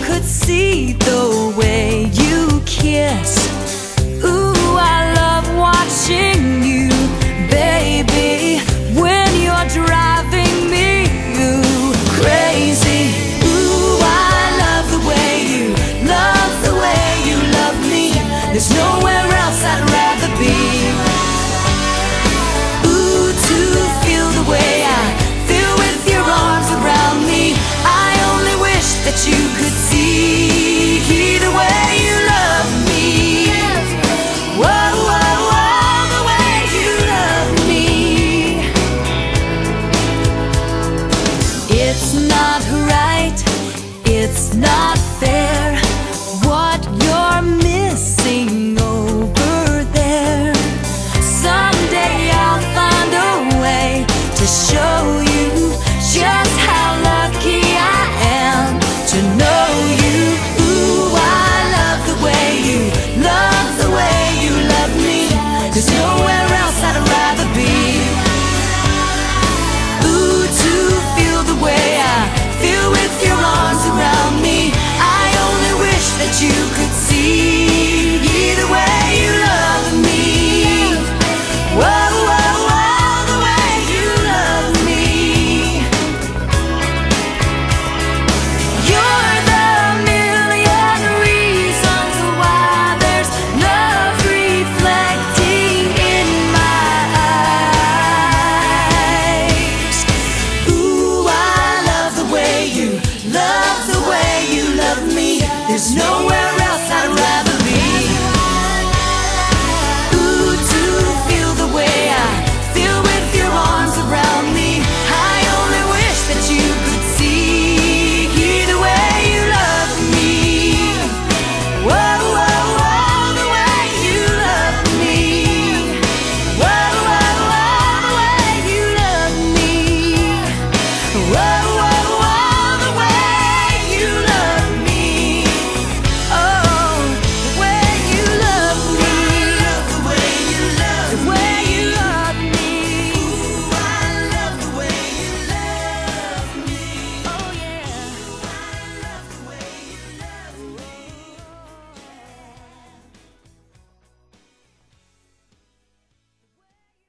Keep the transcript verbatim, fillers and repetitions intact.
could see the way you kiss. Ooh, I love watching you, baby, when you're driving me ooh, crazy. Ooh, I love the way you, love the way you love me. There's nowhere else I'd rather be. Ooh, to feel the way I feel with your arms around me. I only wish that you could see the way you love me. Whoa, whoa, whoa, the way you love me. It's not right, it's not fair, what you're missing over there. Someday I'll find a way to show you just how lucky I am to know you. Ooh, I love the way you, love the way you love me. There's nowhere else I'd rather be. Ooh, to feel the way I feel with your arms around me. I only wish that you could see the way you love me. Whoa, whoa, whoa, the way you love me. You're the million reasons why there's love reflecting in my eyes. Ooh, I love the way you, love the way you love me. There's no